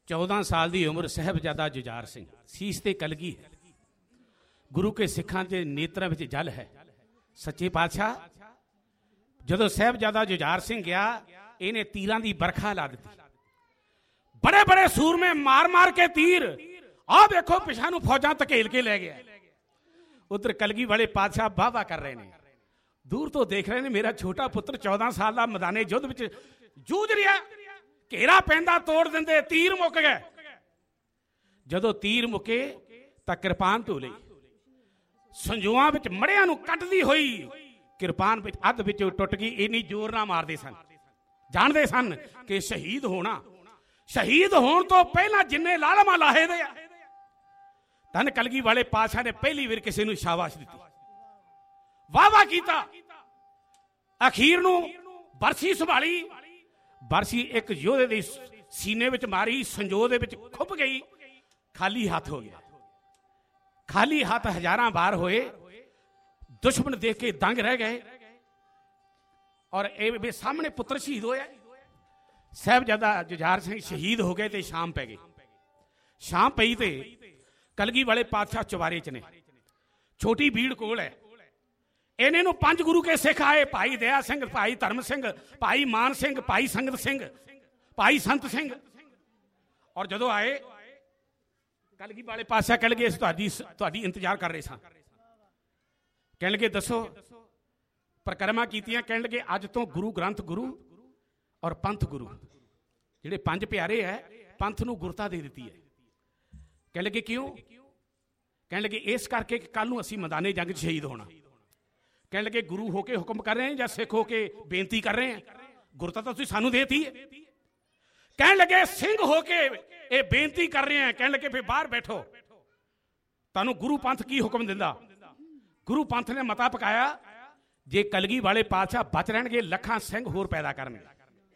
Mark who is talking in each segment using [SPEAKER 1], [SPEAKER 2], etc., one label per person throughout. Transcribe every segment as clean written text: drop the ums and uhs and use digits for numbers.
[SPEAKER 1] 14 साल की उम्र साहिबजादा जुझार सिंह, सीस ते कलगी है, गुरु के सिखां के नेत्रों में जल है। सच्चे पातशाह जदों साहिबजादा जुझार सिंह गया, इन्हें तीरां की बरखा ला दी। बड़े बड़े सूरमे मार मार के तीर, आ देखो पिछा नूं फौजां धकेल के लै गया। उधर कलगी वाले पातशाह वाह कर रहे हैं, दूर तो देख रहे हैं मेरा छोटा पुत्र 14 साल का मैदाने युद्ध विच जूझ रहा, घेरा पैंदा तोड़ देंदे, तीर मुक गए। जदों तीर मुके तां किरपान ढोले, संजुआं विच मड़ियां नूं कटदी होई किरपान विच अध विचों टुट गई। इन्नी जोर नाल मारदे सन, जानदे सन कि शहीद होना, शहीद होण तो पहला जिन्ने लालमा लाहे दे। धन कलगी वाले पातशाह ने पहली वार किसी नूं शाबाश दित्ती, वाह वाह कीता। अखीर नूं बरसी संभाली, बरसी एक योधे दे सीने विच मारी, संजो दे विच खुप गई, खाली हाथ हो गया। खाली हाथ हजारां बार होए, दुश्मन देख के दंग रह गए। और ए सामने पुत्र शहीद होया। साहिबजादा जुझार सिंह शहीद हो गए, तो शाम पै गई। शाम पई तो कलगी वाले पातशाह चुबारे च ने, छोटी भीड़ कोल है। इन्हें नूं 5 गुरु के सिख आए, भाई दया सिंह, भाई धर्म सिंह, भाई मान सिंह, भाई संगत सिंह, भाई संत सिंह। और जदों आए कलगी वाले पातशाह कह लगे तुहाडी इंतजार कर रहे सन। कह लगे दसो, परिक्रमा कीतियां। कह लगे अज तो गुरु ग्रंथ गुरु और पंथ गुरु जिहड़े 5 प्यारे है, पंथ नूं गुरता दे दी है। कह लगे क्यों? कह लगे इस करके कि कल नूं असीं मैदाने जंग शहीद होना। कह लगे गुरु होके हुक्म कर रहे हैं या सिख होके बेनती कर रहे हैं? गुरता तो तुसीं सानूं देती है। कह लगे सिंह होके ये बेनती कर रहे हैं। कह लगे फिर बाहर बैठो, तुहानूं गुरु पंथ की हुक्म दिंदा? गुरु पंथ ने मता पकाया, जे कलगी वाले पातशाह बच रहणगे लखां सिंह होर पैदा करनगे।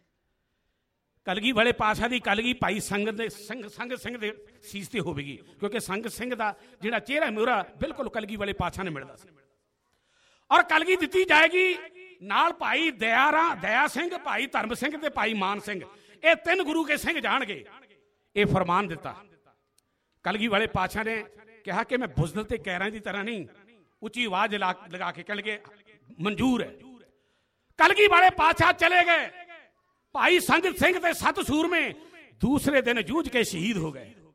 [SPEAKER 1] कलगी वाले पातशाह की कलगी भाई संगत दे संग सिंह दे सीस ते होवेगी, क्योंकि संग सिंह का जिहड़ा चेहरा मोहरा बिल्कुल कलगी वाले पातशाह ने मिलदा सी। और कलगी दिती जाएगी नाल भाई दया सिंह, भाई धर्म सिंह ते भाई मान सिंह, ये 3 गुरु के सिंह जाणगे। ये फरमान दिता। कलगी वाले पातशाह ने कहा कि मैं बुज़दिल ते कैरां की तरह नहीं, उच्ची आवाज लगा के कह लगे मंजूर है। कलगी वाले पातशाह चले गए। भाई संगत सिंह ते 7 सूरमे दूसरे दिन जूझ के शहीद हो गए।